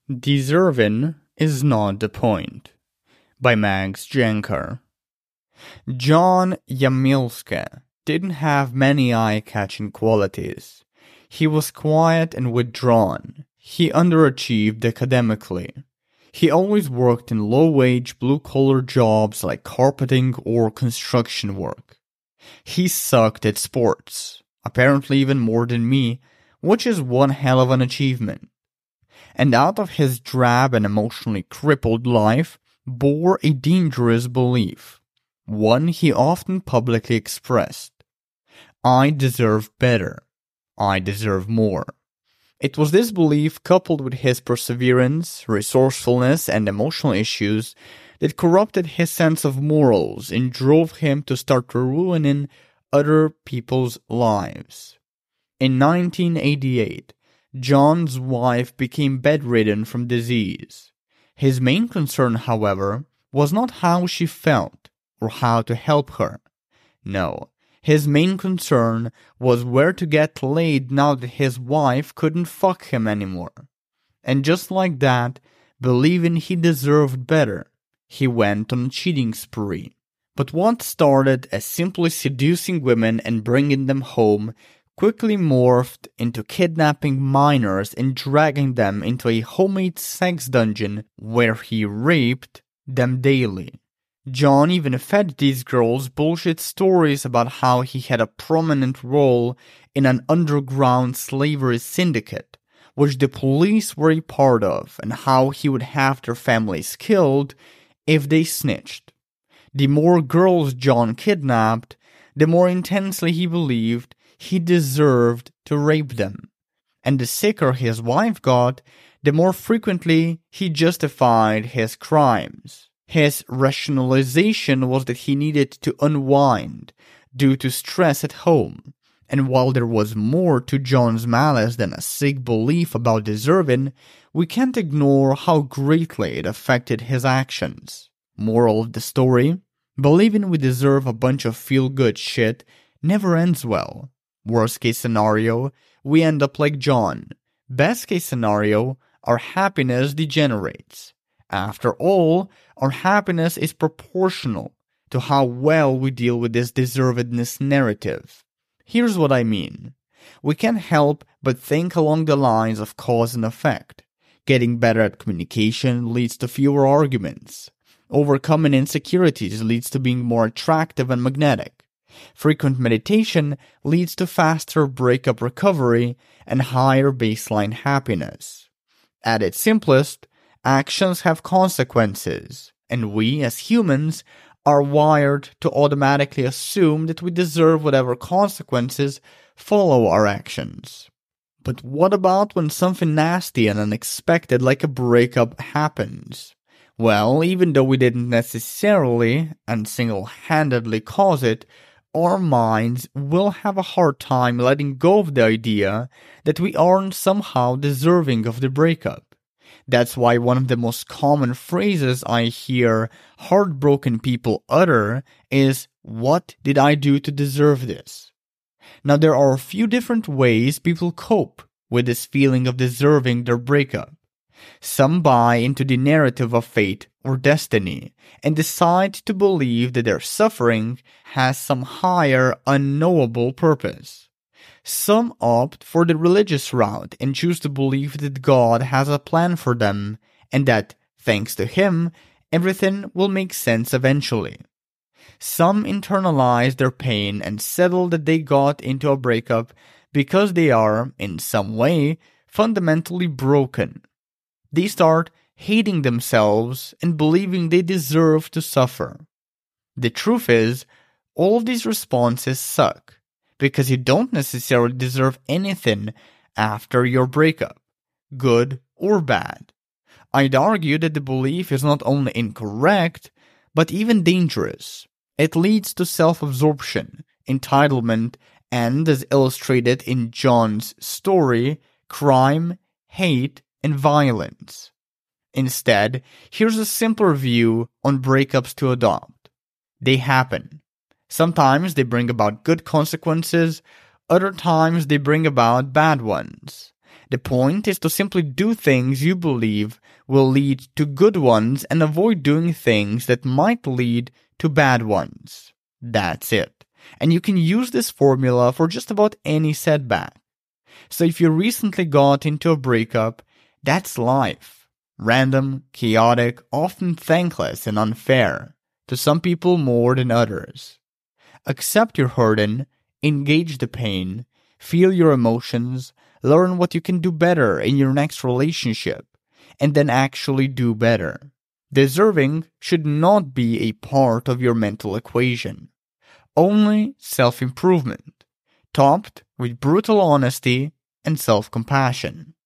Deserving is not the point. By Max Jankar. John Yamilska didn't have many eye-catching qualities. He was quiet and withdrawn. He underachieved academically. He always worked in low-wage, blue-collar jobs like carpeting or construction work. He sucked at sports, apparently even more than me, which is one hell of an achievement. And out of his drab and emotionally crippled life bore a dangerous belief, one he often publicly expressed. I deserve better. I deserve more. It was this belief, coupled with his perseverance, resourcefulness, and emotional issues, that corrupted his sense of morals and drove him to start ruining other people's lives. In 1988, John's wife became bedridden from disease. His main concern, however, was not how she felt or how to help her. No, his main concern was where to get laid now that his wife couldn't fuck him anymore. And just like that, believing he deserved better, he went on a cheating spree. But what started as simply seducing women and bringing them home quickly morphed into kidnapping minors and dragging them into a homemade sex dungeon where he raped them daily. John even fed these girls bullshit stories about how he had a prominent role in an underground slavery syndicate, which the police were a part of, and how he would have their families killed if they snitched. The more girls John kidnapped, the more intensely he believed he deserved to rape them. And the sicker his wife got, the more frequently he justified his crimes. His rationalization was that he needed to unwind due to stress at home. And while there was more to John's malice than a sick belief about deserving, we can't ignore how greatly it affected his actions. Moral of the story: believing we deserve a bunch of feel-good shit never ends well. Worst case scenario, we end up like John. Best case scenario, our happiness degenerates. After all, our happiness is proportional to how well we deal with this deservedness narrative. Here's what I mean. We can't help but think along the lines of cause and effect. Getting better at communication leads to fewer arguments. Overcoming insecurities leads to being more attractive and magnetic. Frequent meditation leads to faster breakup recovery and higher baseline happiness. At its simplest, actions have consequences, and we as humans are wired to automatically assume that we deserve whatever consequences follow our actions. But what about when something nasty and unexpected like a breakup happens? Well, even though we didn't necessarily and single-handedly cause it, our minds will have a hard time letting go of the idea that we aren't somehow deserving of the breakup. That's why one of the most common phrases I hear heartbroken people utter is, "What did I do to deserve this?" Now, there are a few different ways people cope with this feeling of deserving their breakup. Some buy into the narrative of fate or destiny and decide to believe that their suffering has some higher, unknowable purpose. Some opt for the religious route and choose to believe that God has a plan for them and that, thanks to Him, everything will make sense eventually. Some internalize their pain and settle that they got into a breakup because they are, in some way, fundamentally broken. They start hating themselves and believing they deserve to suffer. The truth is, all of these responses suck, because you don't necessarily deserve anything after your breakup, good or bad. I'd argue that the belief is not only incorrect, but even dangerous. It leads to self-absorption, entitlement, and, as illustrated in John's story, crime, hate, and violence. Instead, here's a simpler view on breakups to adopt. They happen. Sometimes they bring about good consequences, other times they bring about bad ones. The point is to simply do things you believe will lead to good ones and avoid doing things that might lead to bad ones. That's it. And you can use this formula for just about any setback. So if you recently got into a breakup, that's life. Random, chaotic, often thankless and unfair. To some people more than others. Accept your hurting, engage the pain, feel your emotions, learn what you can do better in your next relationship, and then actually do better. Deserving should not be a part of your mental equation. Only self-improvement, topped with brutal honesty and self-compassion.